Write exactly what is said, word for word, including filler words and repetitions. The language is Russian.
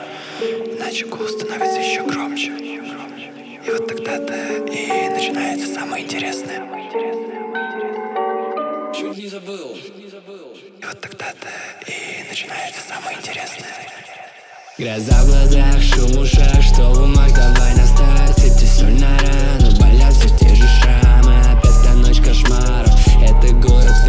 иначе гул становится еще громче. И вот тогда-то и начинается самое интересное. Чуть не забыл. И вот тогда-то и начинается самое интересное. Гроза в глазах, шум в ушах, что в умах, давай на старт. Сыпьте соль на рану, болят все те же шрамы. Опять та ночь кошмаров, это город